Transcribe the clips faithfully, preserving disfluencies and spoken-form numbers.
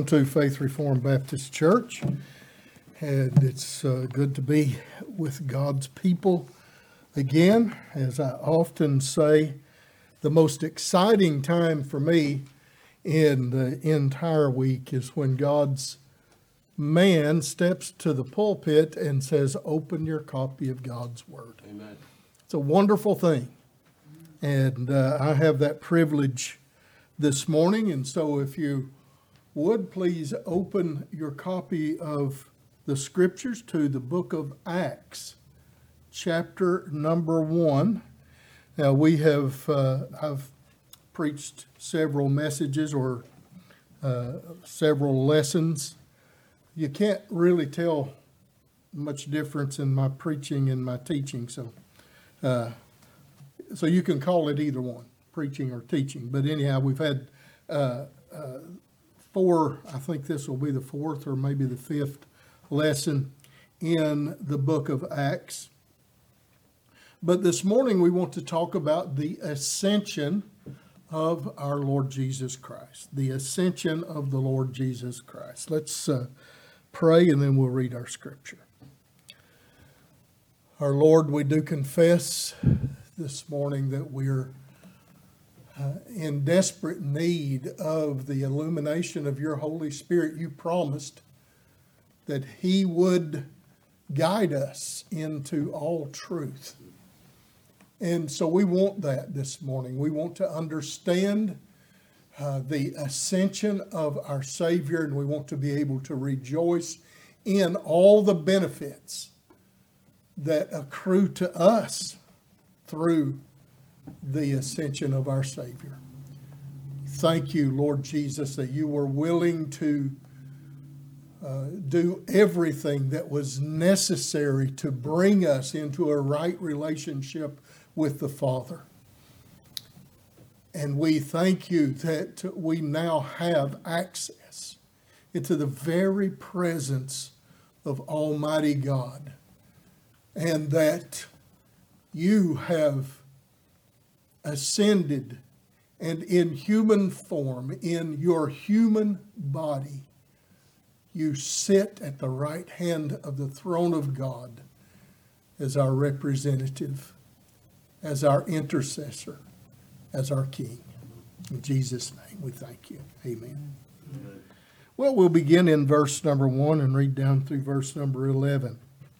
to Faith Reformed Baptist Church, and it's uh, good to be with God's people again. As I often say, the most exciting time for me in the entire week is when God's man steps to the pulpit and says, "Open your copy of God's Word." Amen. It's a wonderful thing, and uh, I have that privilege this morning, and so if you would please open your copy of the Scriptures to the book of Acts, chapter number one. Now we have, uh, I've preached several messages or uh, several lessons. You can't really tell much difference in my preaching and my teaching, so uh, so you can call it either one, preaching or teaching. But anyhow, we've had uh, uh, four, I think this will be the fourth or maybe the fifth lesson in the book of Acts. But this morning we want to talk about the ascension of our Lord Jesus Christ. The ascension of the Lord Jesus Christ. Let's uh, pray and then we'll read our scripture. Our Lord, we do confess this morning that we're uh, in desperate need of the illumination of your Holy Spirit. You promised that He would guide us into all truth. And so we want that this morning. We want to understand uh, the ascension of our Savior, and we want to be able to rejoice in all the benefits that accrue to us through the ascension of our Savior. Thank you, Lord Jesus, that you were willing to uh, do everything that was necessary to bring us into a right relationship with the Father. And we thank you that we now have access into the very presence of Almighty God, and that you have ascended, and in human form, in your human body, you sit at the right hand of the throne of God as our representative, as our intercessor, as our King. In Jesus' name we thank you. Amen. Amen. Well, we'll begin in verse number one and read down through verse number eleven.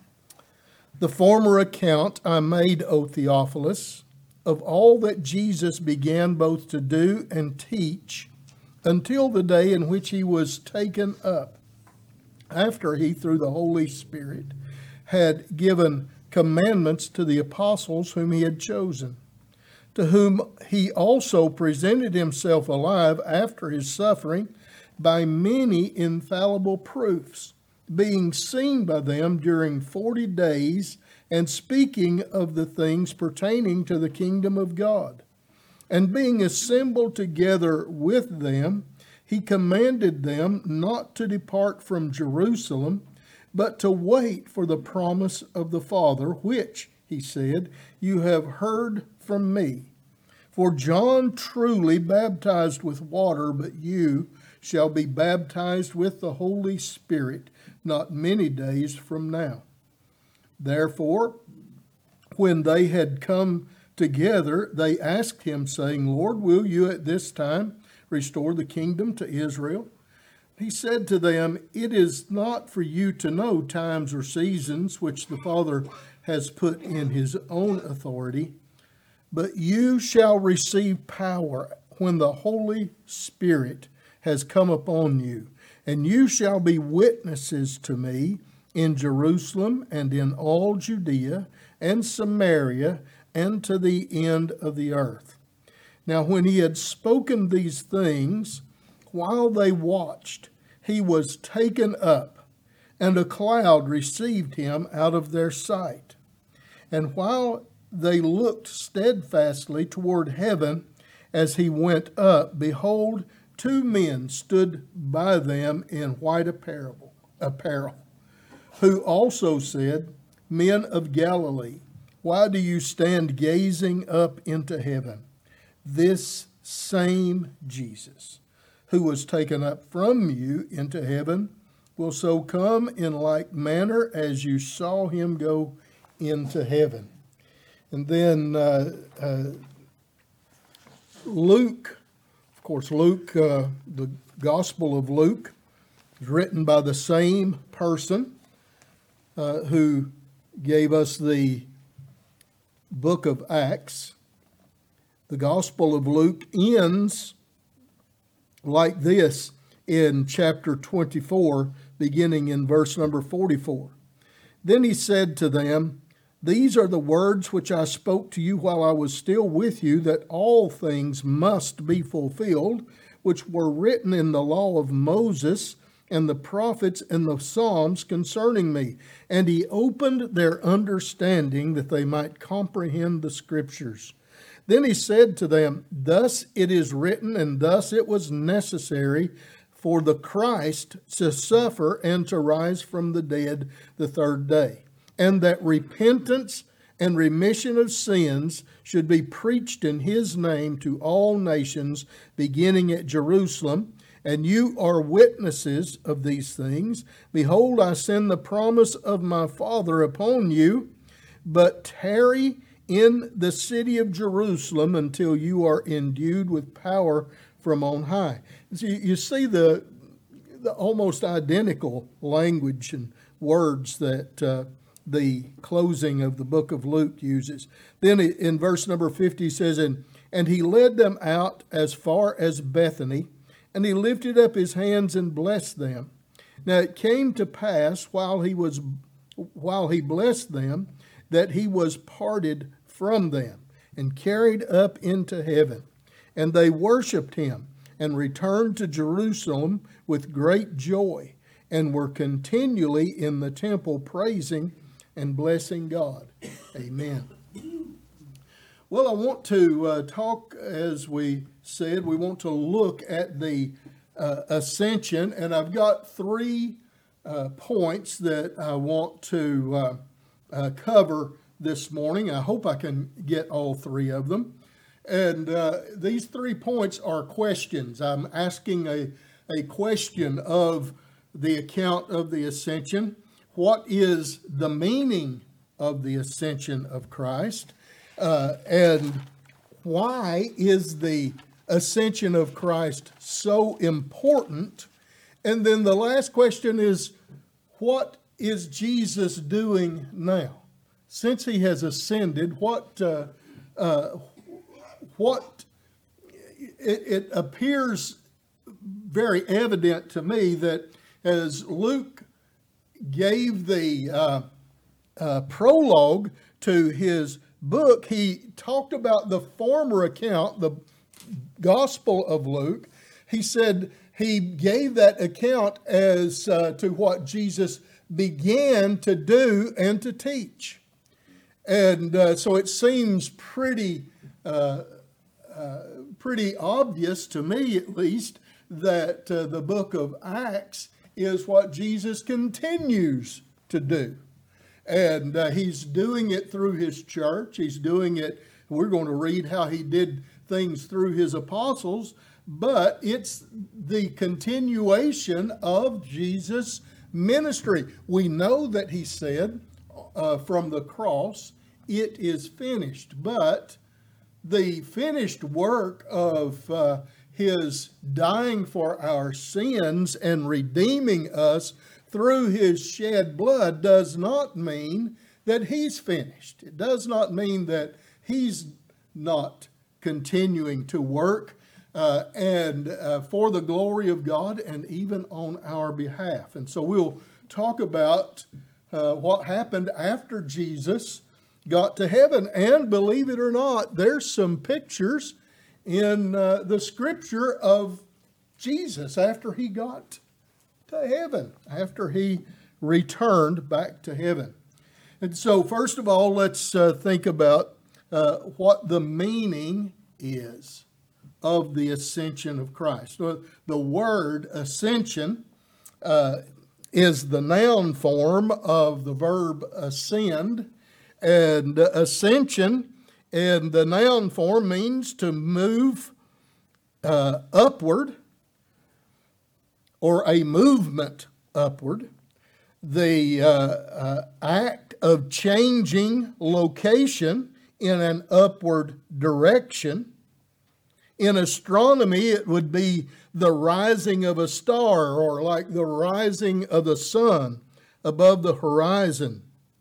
The former account I made, O Theophilus, of all that Jesus began both to do and teach until the day in which he was taken up, after he, through the Holy Spirit, had given commandments to the apostles whom he had chosen, to whom he also presented himself alive after his suffering by many infallible proofs, being seen by them during forty days, and speaking of the things pertaining to the kingdom of God. And being assembled together with them, he commanded them not to depart from Jerusalem, but to wait for the promise of the Father, which, he said, you have heard from me. For John truly baptized with water, but you shall be baptized with the Holy Spirit not many days from now. Therefore, when they had come together, they asked him, saying, Lord, will you at this time restore the kingdom to Israel? He said to them, It is not for you to know times or seasons which the Father has put in his own authority, but you shall receive power when the Holy Spirit has come upon you, and you shall be witnesses to me in Jerusalem and in all Judea and Samaria and to the end of the earth. Now when he had spoken these things, while they watched, he was taken up, and a cloud received him out of their sight. And while they looked steadfastly toward heaven as he went up, behold, two men stood by them in white apparel, apparel, who also said, Men of Galilee, why do you stand gazing up into heaven? This same Jesus, who was taken up from you into heaven, will so come in like manner as you saw him go into heaven. And then uh, uh, Luke, of course, Luke, uh, the Gospel of Luke, is written by the same person uh, who gave us the book of Acts. The Gospel of Luke ends like this in chapter twenty-four, beginning in verse number forty-four. Then he said to them, "These are the words which I spoke to you while I was still with you, that all things must be fulfilled, which were written in the law of Moses and the prophets and the Psalms concerning me." And he opened their understanding that they might comprehend the Scriptures. Then he said to them, "Thus it is written, and thus it was necessary for the Christ to suffer and to rise from the dead the third day, and that repentance and remission of sins should be preached in his name to all nations, beginning at Jerusalem. And you are witnesses of these things. Behold, I send the promise of my Father upon you, but tarry in the city of Jerusalem until you are endued with power from on high." So you see the, the almost identical language and words that uh, the closing of the book of Luke uses. Then in verse number fifty he says, and, and he led them out as far as Bethany, and he lifted up his hands and blessed them. Now it came to pass while he was while he blessed them, that he was parted from them and carried up into heaven. And they worshipped him and returned to Jerusalem with great joy, and were continually in the temple praising and blessing God. Amen. Well, I want to uh, talk, as we said, we want to look at the uh, ascension, and I've got three uh, points that I want to uh, uh, cover this morning. I hope I can get all three of them. And uh, these three points are questions. I'm asking a, a question of the account of the ascension. What is the meaning of the ascension of Christ? Uh, and why is the ascension of Christ so important? And then the last question is, what is Jesus doing now? Since he has ascended, what uh, uh, what it, it appears very evident to me that as Luke gave the uh, uh, prologue to his book, he talked about the former account, the Gospel of Luke. He said he gave that account as uh, to what Jesus began to do and to teach. And uh, so it seems pretty, uh, uh, pretty obvious to me, at least, that uh, the book of Acts is what Jesus continues to do. And uh, he's doing it through his church. He's doing it, we're going to read how he did things through his apostles, but it's the continuation of Jesus' ministry. We know that he said uh, from the cross, "It is finished," but the finished work of uh, his dying for our sins and redeeming us through his shed blood does not mean that he's finished. It does not mean that he's not continuing to work uh, and uh, for the glory of God and even on our behalf. And so we'll talk about uh, what happened after Jesus got to heaven. And believe it or not, there's some pictures in uh, the scripture of Jesus after he got to heaven, after he returned back to heaven. And so first of all, let's uh, think about uh, what the meaning is of the ascension of Christ. So the word ascension uh, is the noun form of the verb ascend, and ascension in the noun form means to move uh, upward, or a movement upward, the uh, uh, act of changing location in an upward direction. In astronomy, it would be the rising of a star, or like the rising of the sun above the horizon.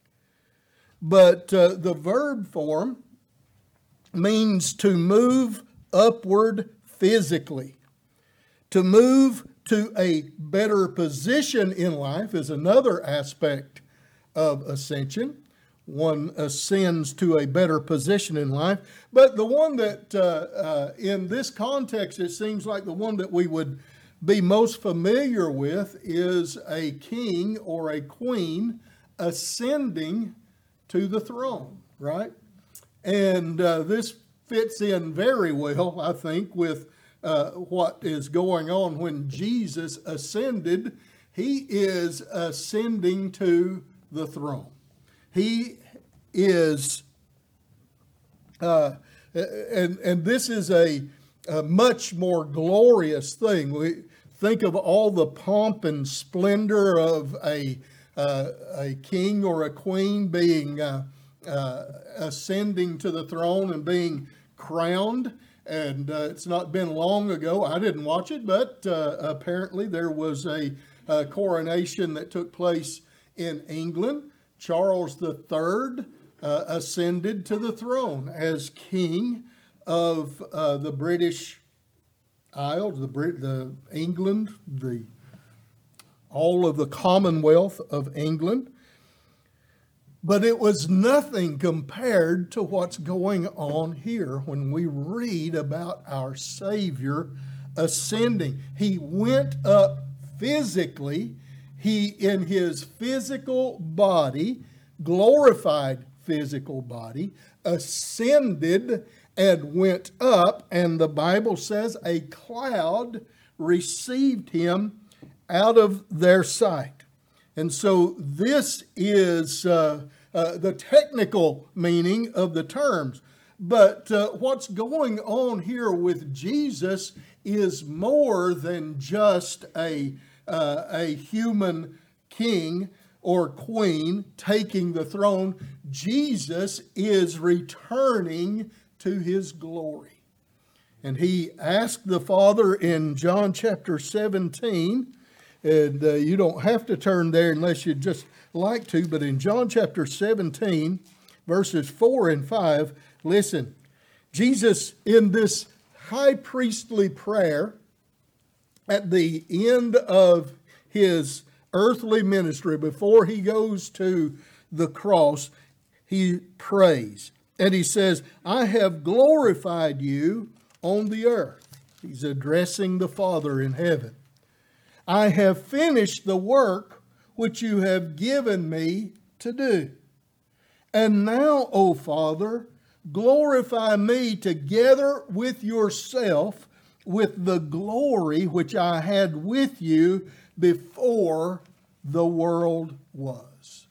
But uh, the verb form means to move upward physically. To move to a better position in life is another aspect of ascension. One ascends to a better position in life. But the one that, uh, uh, in this context, it seems like the one that we would be most familiar with is a king or a queen ascending to the throne, right? And uh, this fits in very well, I think, with uh, what is going on when Jesus ascended. He is ascending to the throne. He is, uh, and, and this is a, a much more glorious thing. We think of all the pomp and splendor of a, uh, a king or a queen being uh, uh, ascending to the throne and being crowned. And uh, it's not been long ago. I didn't watch it, but uh, apparently there was a, a coronation that took place in England. Charles the Third uh, ascended to the throne as king of uh, the British Isles, the, Brit- the England, the all of the Commonwealth of England. But it was nothing compared to what's going on here when we read about our Savior ascending. He went up physically. He, in his physical body, glorified physical body, ascended and went up, and the Bible says a cloud received him out of their sight. And so this is uh, uh, the technical meaning of the terms. But uh, what's going on here with Jesus is more than just a Uh, a human king or queen taking the throne. Jesus is returning to his glory. And he asked the Father in John chapter seventeen, and uh, you don't have to turn there unless you'd just like to, but in John chapter seventeen, verses four and five, listen, Jesus in this high priestly prayer, at the end of his earthly ministry, before he goes to the cross, he prays. And he says, I have glorified you on the earth. He's addressing the Father in heaven. I have finished the work which you have given me to do. And now, O Father, glorify me together with yourself with the glory which I had with you before the world was.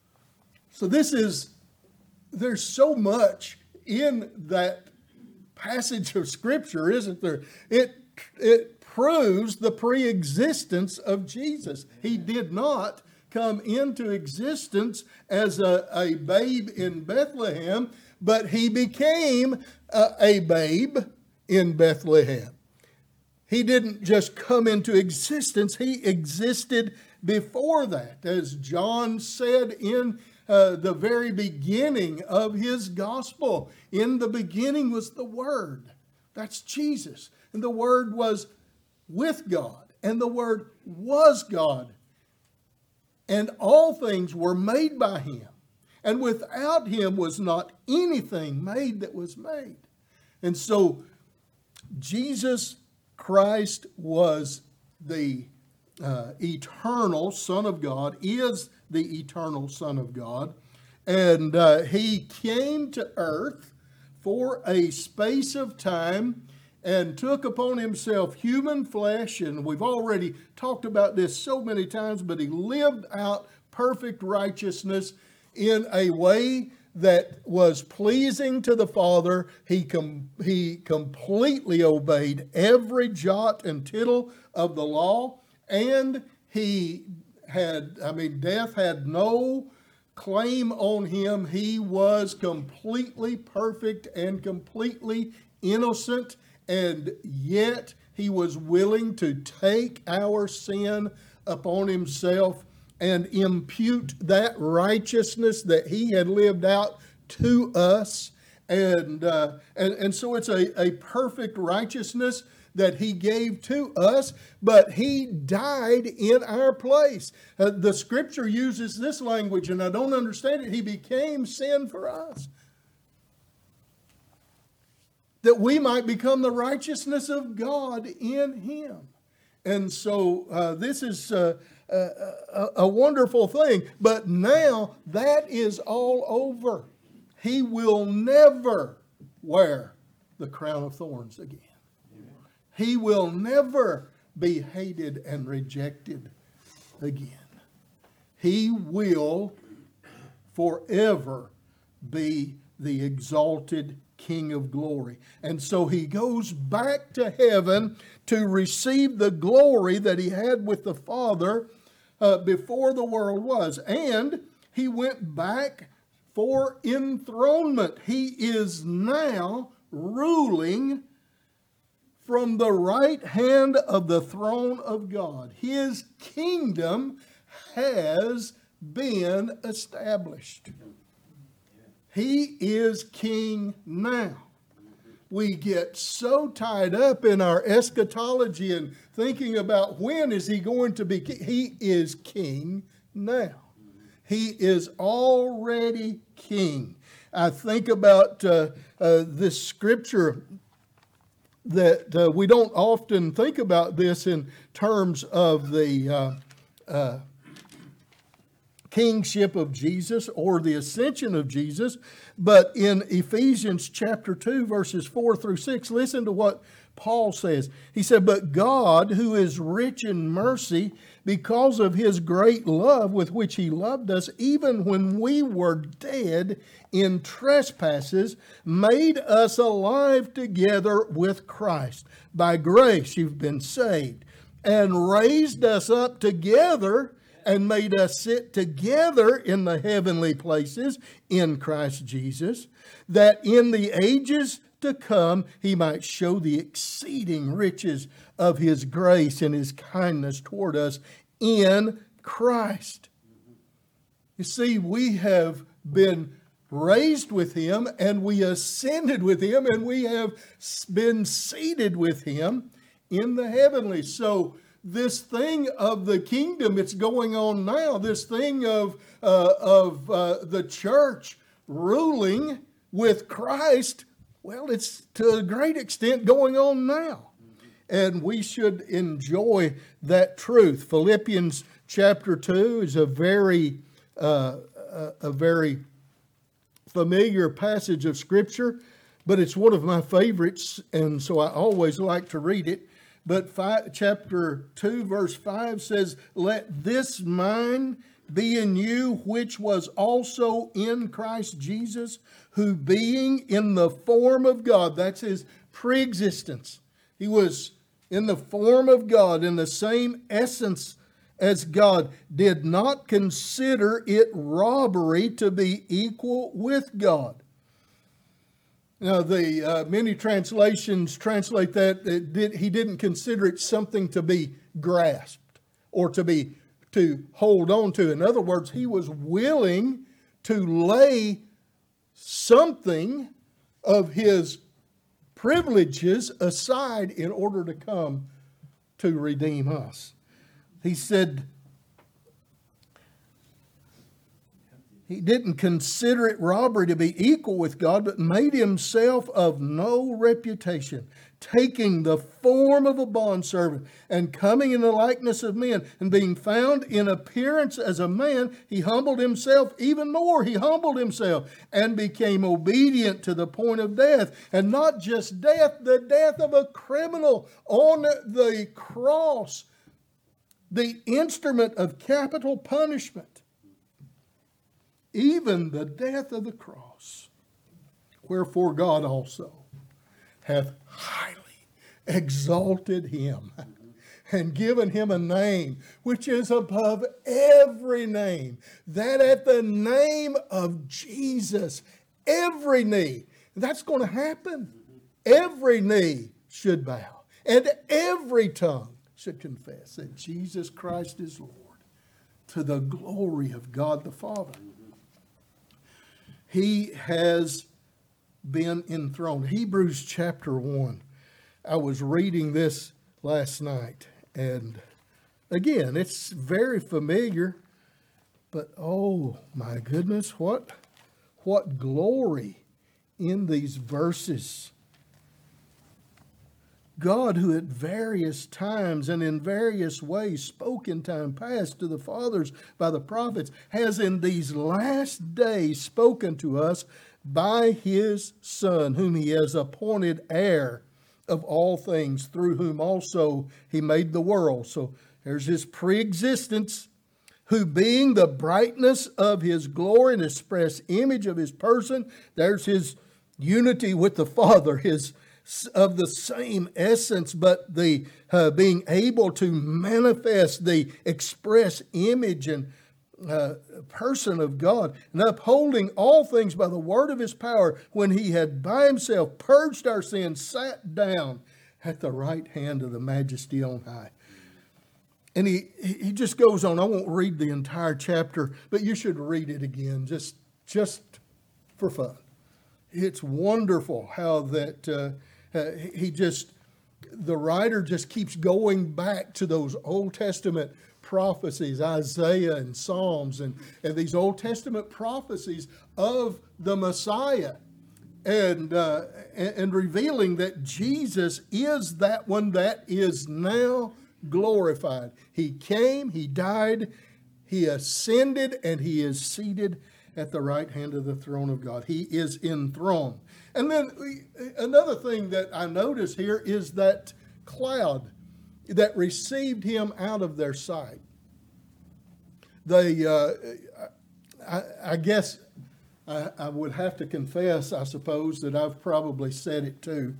So this is, there's so much in that passage of Scripture, isn't there? It, it proves the pre-existence of Jesus. He did not come into existence as a, a babe in Bethlehem, but he became a, a babe in Bethlehem. He didn't just come into existence, he existed before that. As John said in uh, the very beginning of his gospel, in the beginning was the Word. That's Jesus. And the Word was with God, and the Word was God. And all things were made by him. And without him was not anything made that was made. And so Jesus Christ was the uh, eternal Son of God, is the eternal Son of God, and uh, he came to earth for a space of time and took upon himself human flesh, and we've already talked about this so many times, but he lived out perfect righteousness in a way that was pleasing to the Father. He com- he completely obeyed every jot and tittle of the law, and he had, I mean, death had no claim on him. He was completely perfect and completely innocent, and yet he was willing to take our sin upon himself and impute that righteousness that he had lived out to us. And uh, and, and so it's a, a perfect righteousness that he gave to us, but he died in our place. Uh, the scripture uses this language, and I don't understand it. He became sin for us, that we might become the righteousness of God in him. And so uh, this is uh, a, a, a wonderful thing. But now that is all over. He will never wear the crown of thorns again. Amen. He will never be hated and rejected again. He will forever be the exalted King of glory. And so he goes back to heaven to receive the glory that he had with the Father uh, before the world was. And he went back for enthronement. He is now ruling from the right hand of the throne of God. His kingdom has been established. He is king now. We get so tied up in our eschatology and thinking about when is he going to be king. He is king now. He is already king. I think about uh, uh, this scripture that uh, we don't often think about this in terms of the uh, uh, kingship of Jesus or the ascension of Jesus. But in Ephesians chapter two, verses four through six, listen to what Paul says. He said, "But God, who is rich in mercy, because of his great love with which he loved us, even when we were dead in trespasses, made us alive together with Christ. By grace you've been saved, and raised us up together and made us sit together in the heavenly places in Christ Jesus, that in the ages to come he might show the exceeding riches of his grace and his kindness toward us in Christ." You see, we have been raised with him, and we ascended with him, and we have been seated with him in the heavenlies. So this thing of the kingdom, it's going on now. This thing of uh, of uh, the church ruling with Christ, well, it's to a great extent going on now. And we should enjoy that truth. Philippians chapter two is a very, uh, a, a very familiar passage of Scripture, but it's one of my favorites, and so I always like to read it. But five, chapter two, verse five says, "Let this mind be in you, which was also in Christ Jesus, who being in the form of God," that's his preexistence. He was in the form of God, in the same essence as God, "did not consider it robbery to be equal with God." Now, the uh, many translations translate that it did, he didn't consider it something to be grasped or to be to hold on to. In other words, he was willing to lay something of his privileges aside in order to come to redeem us. He said he didn't consider it robbery to be equal with God, but made himself of no reputation, taking the form of a bondservant and coming in the likeness of men, and being found in appearance as a man, he humbled himself even more. He humbled himself and became obedient to the point of death. And not just death, the death of a criminal on the cross, the instrument of capital punishment. Even the death of the cross. Wherefore God also hath highly exalted him and given him a name which is above every name, that at the name of Jesus, every knee, that's going to happen. Every knee should bow, and every tongue should confess that Jesus Christ is Lord, to the glory of God the Father. He has been enthroned. Hebrews chapter one. I was reading this last night, and again, it's very familiar, but oh my goodness, what, what glory in these verses. God, who at various times and in various ways spoke in time past to the fathers by the prophets, has in these last days spoken to us by his Son, whom he has appointed heir of all things, through whom also he made the world. So there's his pre-existence, who being the brightness of his glory and express image of his person, there's his unity with the Father, his of the same essence, but the uh, being able to manifest the express image and uh, person of God, and upholding all things by the word of his power, when he had by himself purged our sins, sat down at the right hand of the majesty on high. And he, he just goes on. I won't read the entire chapter, but you should read it again, just, just for fun. It's wonderful how that uh, uh, he just, the writer just keeps going back to those Old Testament prophecies, Isaiah and Psalms, and, and these Old Testament prophecies of the Messiah, and, uh, and, and revealing that Jesus is that one that is now glorified. He came, he died, he ascended, and he is seated at the right hand of the throne of God. He is enthroned. And then we, another thing that I notice here is that cloud that received him out of their sight. They, uh, I, I guess I, I would have to confess, I suppose, that I've probably said it too.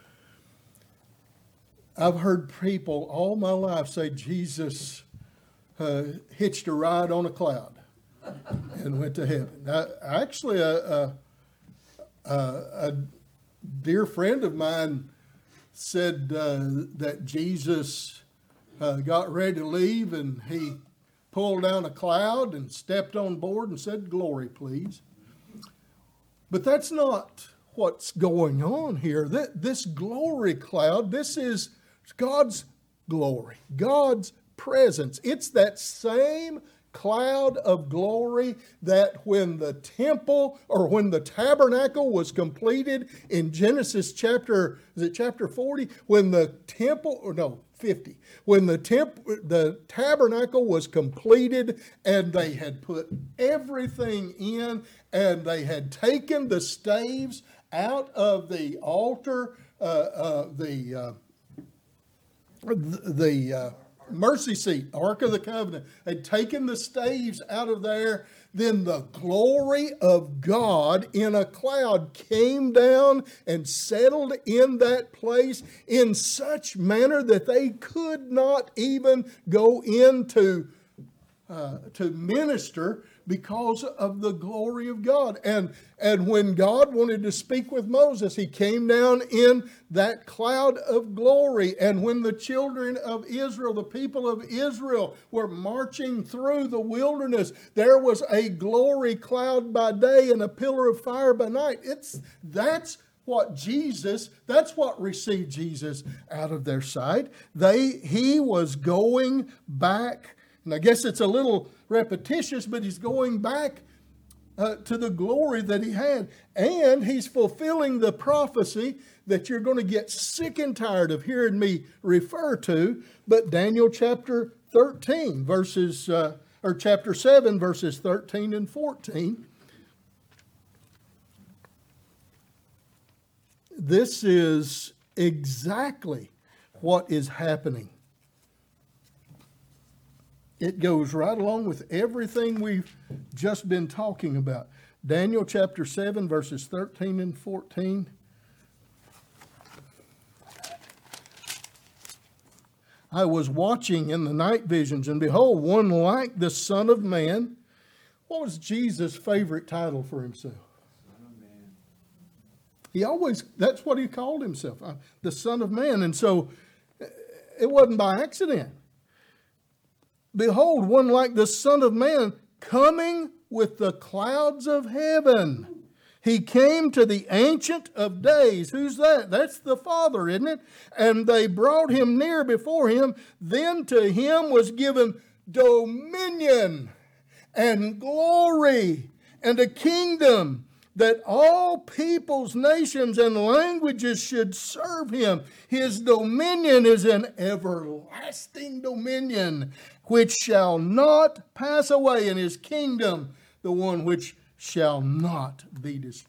I've heard people all my life say Jesus uh, hitched a ride on a cloud and went to heaven. I, actually, a, a, a, a dear friend of mine said uh, that Jesus uh, got ready to leave, and he pulled down a cloud and stepped on board and said, "Glory, please." But that's not what's going on here. This glory cloud, this is God's glory, God's presence. It's that same cloud of glory that when the temple or when the tabernacle was completed in Genesis chapter, is it chapter forty? When the temple, or no, fifty, when the temp, the tabernacle was completed and they had put everything in and they had taken the staves out of the altar, uh, uh, the uh, the, the uh, mercy seat, Ark of the Covenant, had taken the staves out of there, then the glory of God in a cloud came down and settled in that place in such manner that they could not even go into uh, to minister because of the glory of God. And, and when God wanted to speak with Moses, he came down in that cloud of glory. And when the children of Israel, the people of Israel, were marching through the wilderness, there was a glory cloud by day and a pillar of fire by night. It's, that's what Jesus, that's what received Jesus out of their sight. They, he was going back, and I guess it's a little repetitious, but he's going back uh, to the glory that he had. And he's fulfilling the prophecy that you're going to get sick and tired of hearing me refer to. But Daniel chapter thirteen, verses, uh, or chapter seven, verses thirteen and fourteen. This is exactly what is happening. It goes right along with everything we've just been talking about. Daniel chapter seven, verses thirteen and fourteen. I was watching in the night visions, and behold, one like the Son of Man. What was Jesus' favorite title for himself? Son of Man. He always, that's what he called himself, uh, the Son of Man. And so it wasn't by accident. Behold, one like the Son of Man coming with the clouds of heaven. He came to the Ancient of Days. Who's that? That's the Father, isn't it? And they brought him near before him. Then to him was given dominion and glory and a kingdom, that all peoples, nations, and languages should serve him. His dominion is an everlasting dominion, which shall not pass away, in his kingdom, the one which shall not be destroyed.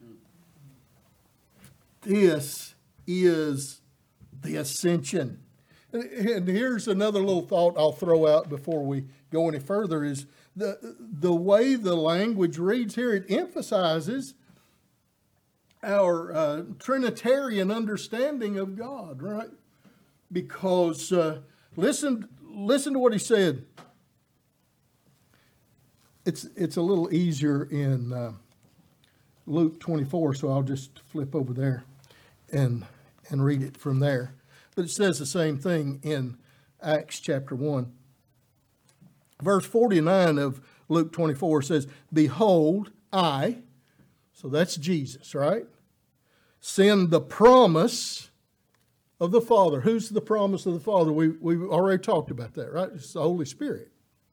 This is the ascension. And here's another little thought I'll throw out before we go any further, is the, the way the language reads here, it emphasizes our uh, Trinitarian understanding of God, right? Because uh, listen, listen to what he said. It's it's a little easier in uh, Luke twenty-four, so I'll just flip over there and and read it from there. But it says the same thing in Acts chapter one. Verse forty-nine of Luke twenty-four says, "Behold, I," so that's Jesus, right? "Send the promise of the Father." Who's the promise of the Father? We, we've already talked about that, right? It's the Holy Spirit.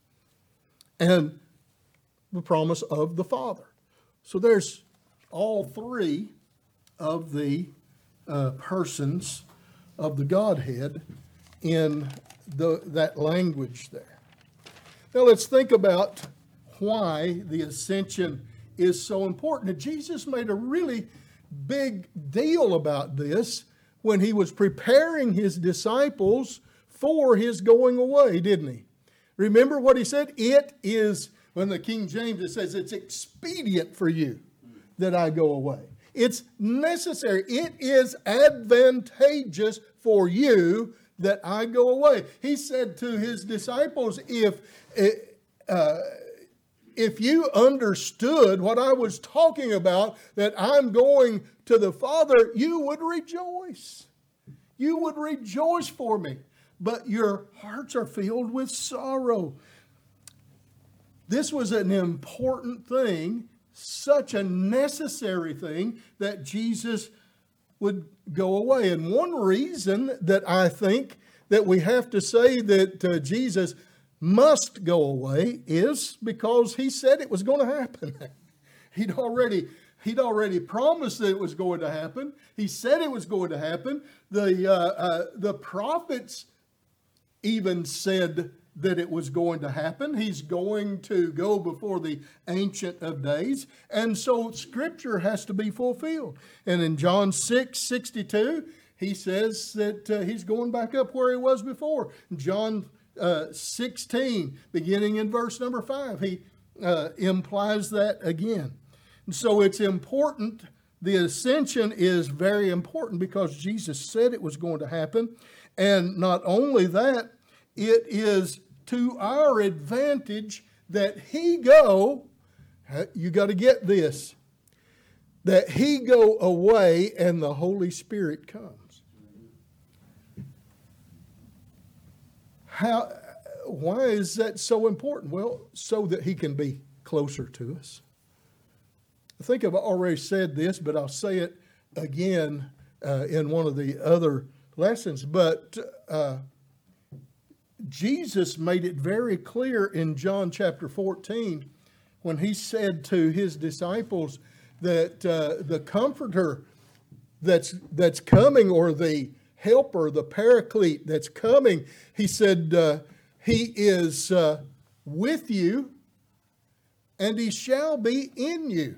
And the promise of the Father. So there's all three of the uh, persons of the Godhead in the, that language there. Now let's think about why the ascension is so important. And Jesus made a really big deal about this when he was preparing his disciples for his going away, didn't he? Remember what he said? It is, when the King James, it says, it's expedient for you that I go away. It's necessary. It is advantageous for you that I go away. He said to his disciples, if, uh, if you understood what I was talking about, that I'm going to the Father, you would rejoice. You would rejoice for me. But your hearts are filled with sorrow. This was an important thing, such a necessary thing, that Jesus would go away. And one reason that I think that we have to say that uh, Jesus must go away is because he said it was going to happen. He'd already, he'd already promised that it was going to happen. He said it was going to happen. The, uh, uh, the prophets even said that it was going to happen. He's going to go before the Ancient of Days. And so Scripture has to be fulfilled. And in John six sixty-two, he says that uh, he's going back up where he was before. John uh, sixteen, beginning in verse number five, he uh, implies that again. And so it's important. The ascension is very important because Jesus said it was going to happen. And not only that, it is to our advantage that he go, you got to get this, that he go away and the Holy Spirit comes. How, why is that so important? Well, so that he can be closer to us. I think I've already said this, but I'll say it again uh, in one of the other lessons. But uh, Jesus made it very clear in John chapter fourteen when he said to his disciples that uh, the Comforter that's that's coming, or the Helper, the Paraclete that's coming, he said uh, he is uh, with you and he shall be in you.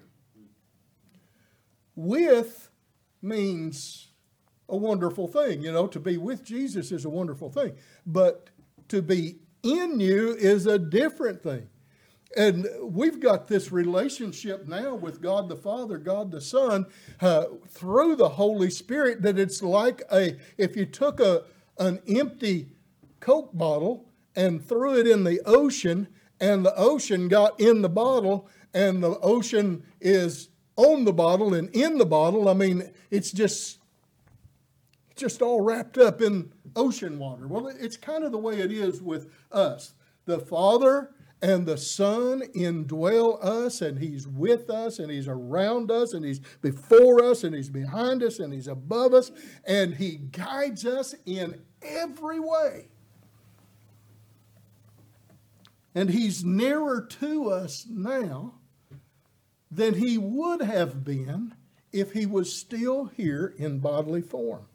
With means a wonderful thing. You know, to be with Jesus is a wonderful thing. But to be in you is a different thing. And we've got this relationship now with God the Father, God the Son, uh, through the Holy Spirit, that it's like a, if you took a an empty Coke bottle and threw it in the ocean, and the ocean got in the bottle, and the ocean is on the bottle and in the bottle. I mean, it's just, just all wrapped up in ocean water. Well, it's kind of the way it is with us. The Father and the Son indwell us, and He's with us, and He's around us, and He's before us, and He's behind us, and He's above us, and He guides us in every way. And He's nearer to us now than He would have been if He was still here in bodily form.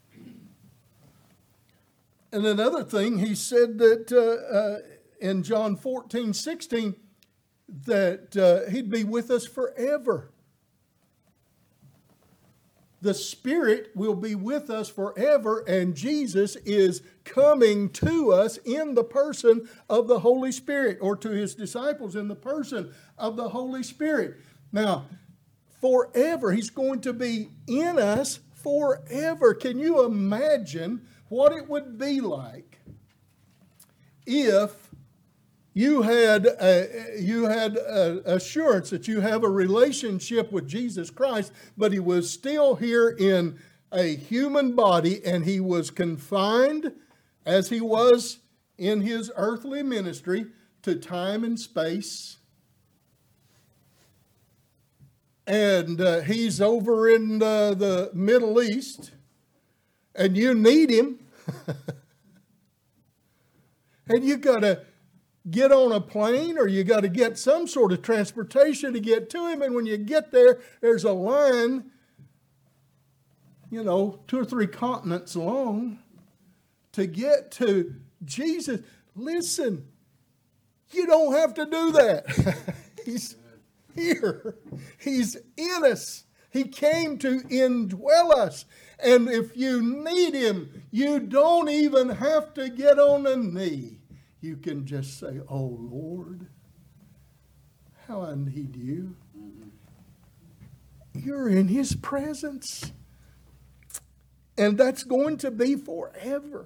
And another thing, He said that uh, uh, in John fourteen, sixteen, that uh, He'd be with us forever. The Spirit will be with us forever, and Jesus is coming to us in the person of the Holy Spirit, or to His disciples in the person of the Holy Spirit. Now, forever, He's going to be in us forever. Can you imagine what it would be like if you had a, you had a assurance that you have a relationship with Jesus Christ, but He was still here in a human body, and He was confined, as He was in His earthly ministry, to time and space. And uh, He's over in uh, the Middle East, and you need Him. And you got to get on a plane, or you got to get some sort of transportation to get to Him. And when you get there, there's a line, you know, two or three continents long to get to Jesus. Listen, you don't have to do that. He's here. He's in us. He came to indwell us. And if you need Him, you don't even have to get on a knee. You can just say, "Oh Lord, how I need you." You're in His presence. And that's going to be forever.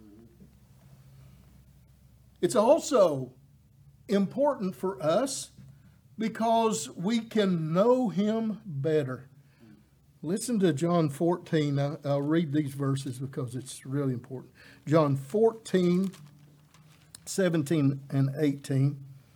It's also important for us because we can know Him better. Listen to John fourteen. I'll, I'll read these verses because it's really important. John fourteen, seventeen and eighteen.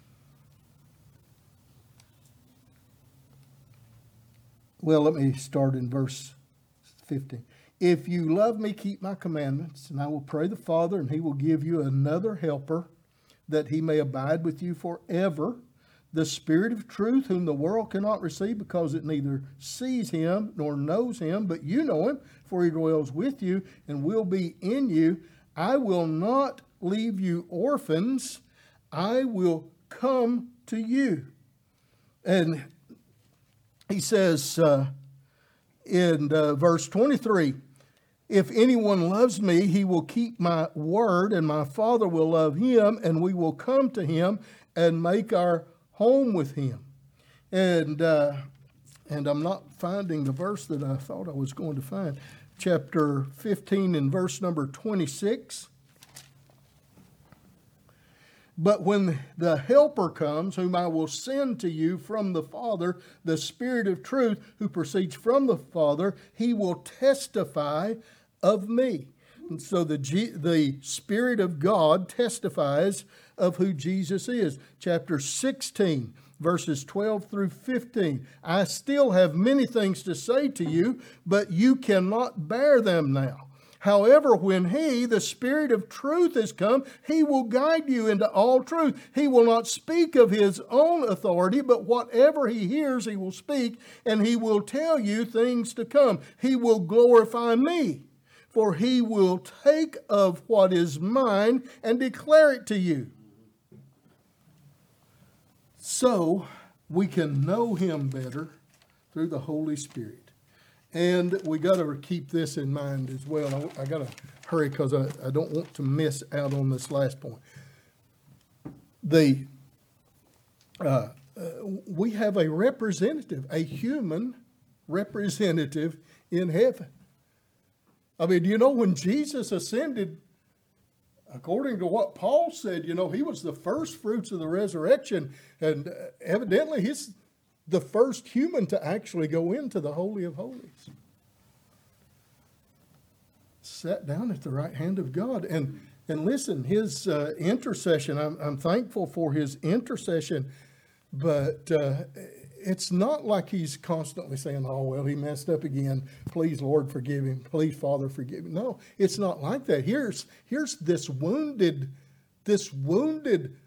Well, let me start in verse fifteen. If you love me, keep my commandments, and I will pray the Father, and He will give you another helper, that He may abide with you forever. The Spirit of truth, whom the world cannot receive, because it neither sees Him nor knows Him, but you know Him, for He dwells with you and will be in you. I will not leave you orphans. I will come to you. And He says uh, in uh, verse twenty-three, if anyone loves me, he will keep my word, and my Father will love him, and we will come to him and make our home with him. And uh, and I'm not finding the verse that I thought I was going to find. Chapter fifteen and verse number twenty-six. But when the Helper comes, whom I will send to you from the Father, the Spirit of truth, who proceeds from the Father, He will testify of me. And so the, G, the Spirit of God testifies of who Jesus is. Chapter sixteen, verses twelve through fifteen. I still have many things to say to you, but you cannot bear them now. However, when He, the Spirit of truth, is come, He will guide you into all truth. He will not speak of His own authority, but whatever He hears, He will speak, and He will tell you things to come. He will glorify me, for He will take of what is mine and declare it to you. So we can know Him better through the Holy Spirit. And we got to keep this in mind as well. I, I got to hurry because I, I don't want to miss out on this last point. The uh, uh, we have a representative, a human representative in heaven. I mean, do you know when Jesus ascended, according to what Paul said, you know, he was the first fruits of the resurrection, and evidently he's the first human to actually go into the Holy of Holies. Sat down at the right hand of God. And and listen, his uh, intercession, I'm, I'm thankful for his intercession, but uh, it's not like he's constantly saying, oh, well, he messed up again. Please, Lord, forgive him. Please, Father, forgive him. No, it's not like that. Here's, here's this wounded, this wounded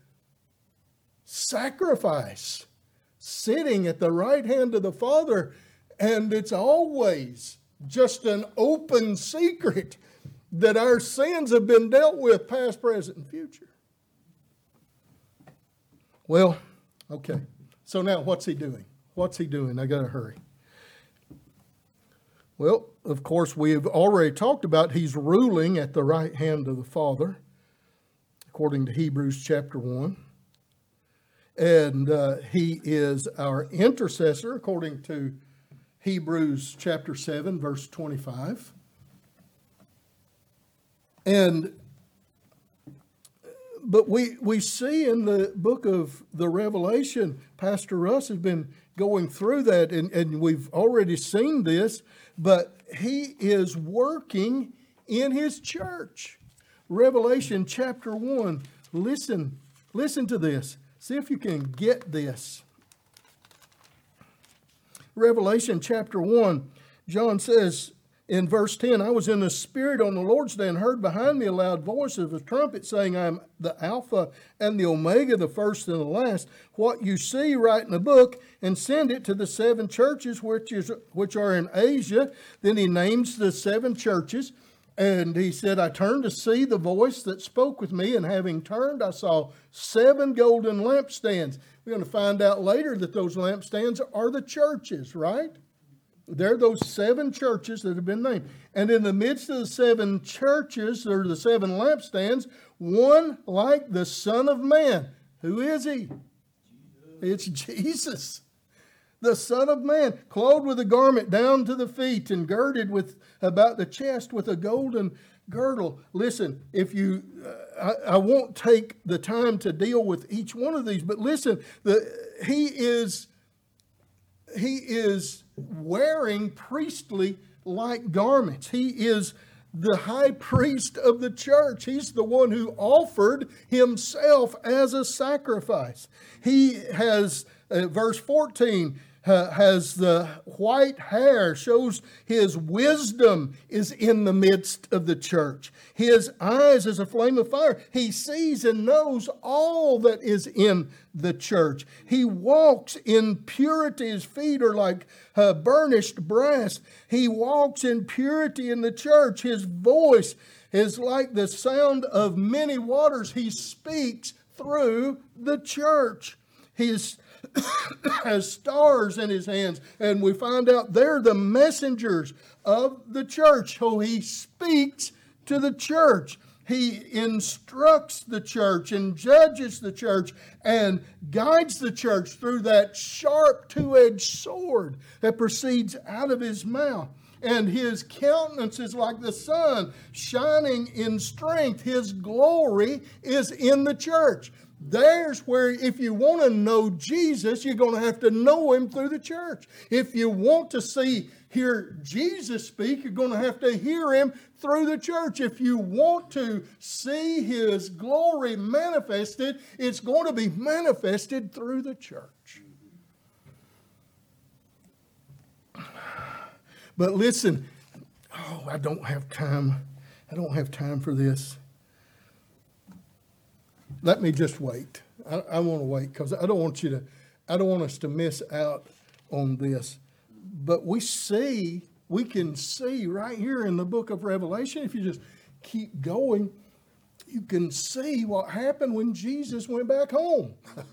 sacrifice sitting at the right hand of the Father, and it's always just an open secret that our sins have been dealt with, past, present, and future. Well, okay. So now what's he doing? What's he doing? I got to hurry. Well, of course, we've already talked about he's ruling at the right hand of the Father, according to Hebrews chapter one. And uh, he is our intercessor, according to Hebrews chapter seven, verse twenty-five. And, but we, we see in the book of the Revelation, Pastor Russ has been going through that, and, and we've already seen this, but he is working in his church. Revelation chapter one, listen, listen to this. See if you can get this. Revelation chapter one, John says in verse ten, I was in the Spirit on the Lord's day and heard behind me a loud voice of a trumpet saying, I am the Alpha and the Omega, the first and the last. What you see, write in a book and send it to the seven churches which, is, which are in Asia. Then he names the seven churches. And he said, I turned to see the voice that spoke with me, and having turned, I saw seven golden lampstands. We're going to find out later that those lampstands are the churches, right? They're those seven churches that have been named. And in the midst of the seven churches, there are the seven lampstands, one like the Son of Man. Who is he? It's Jesus. The Son of Man, clothed with a garment down to the feet and girded with about the chest with a golden girdle. Listen, if you, uh, I, I won't take the time to deal with each one of these, but listen, the, he is, he is wearing priestly like garments. He is the high priest of the church. He's the one who offered himself as a sacrifice. He has, uh, verse fourteen, Uh, has the white hair, shows his wisdom is in the midst of the church. His eyes is a flame of fire. He sees and knows all that is in the church. He walks in purity. His feet are like uh, burnished brass. He walks in purity in the church. His voice is like the sound of many waters. He speaks through the church. His has stars in his hands, and we find out they're the messengers of the church. So he speaks to the church. He instructs the church and judges the church and guides the church through that sharp two-edged sword that proceeds out of his mouth. And his countenance is like the sun, shining in strength. His glory is in the church. There's where, if you want to know Jesus, you're going to have to know him through the church. If you want to see, hear Jesus speak, you're going to have to hear him through the church. If you want to see his glory manifested, it's going to be manifested through the church. But listen, oh, I don't have time. I don't have time for this. Let me just wait. I, I want to wait because I don't want you to, I don't want us to miss out on this. But we see, we can see right here in the book of Revelation, if you just keep going, you can see what happened when Jesus went back home.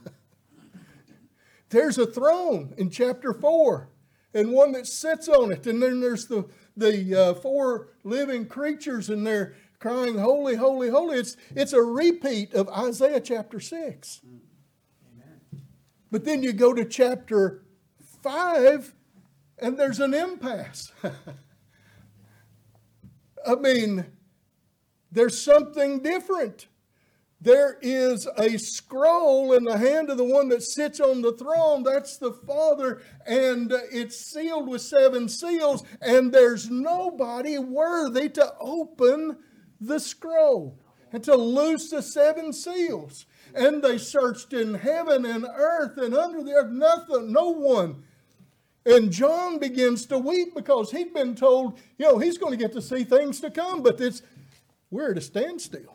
There's a throne in chapter four, and one that sits on it. And then there's the, the uh, four living creatures, and they're crying, holy, holy, holy. It's, it's a repeat of Isaiah chapter six. Amen. But then you go to chapter five, and there's an impasse. I mean, there's something different. There is a scroll in the hand of the one that sits on the throne. That's the Father. And it's sealed with seven seals. And there's nobody worthy to open the scroll and to loose the seven seals. And they searched in heaven and earth and under the earth. Nothing, no one. And John begins to weep because he'd been told, you know, he's going to get to see things to come. But it's, we're at a standstill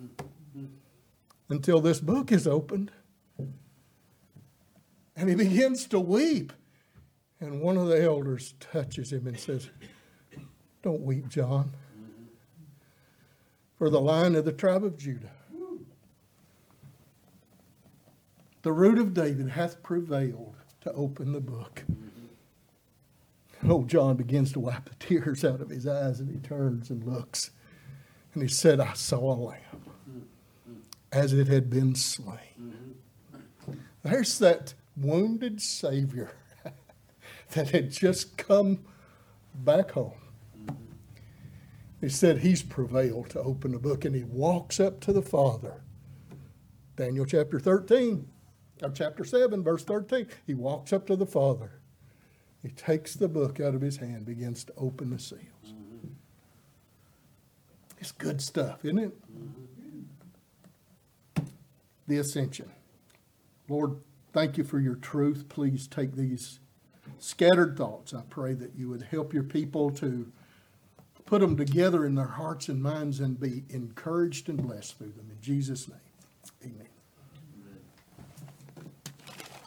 until this book is opened. And he begins to weep. And one of the elders touches him and says, don't weep, John. For the Lion of the tribe of Judah, the root of David, hath prevailed to open the book. And old John begins to wipe the tears out of his eyes, and he turns and looks. And he said, I saw a lamb as it had been slain. There's that wounded Savior that had just come back home. He said he's prevailed to open the book, and he walks up to the Father. Daniel chapter thirteen, or chapter seven, verse thirteen. He walks up to the Father. He takes the book out of his hand, begins to open the seals. It's good stuff, isn't it? The ascension. Lord, thank you for your truth. Please take these scattered thoughts. I pray that you would help your people to put them together in their hearts and minds and be encouraged and blessed through them. In Jesus' name, amen.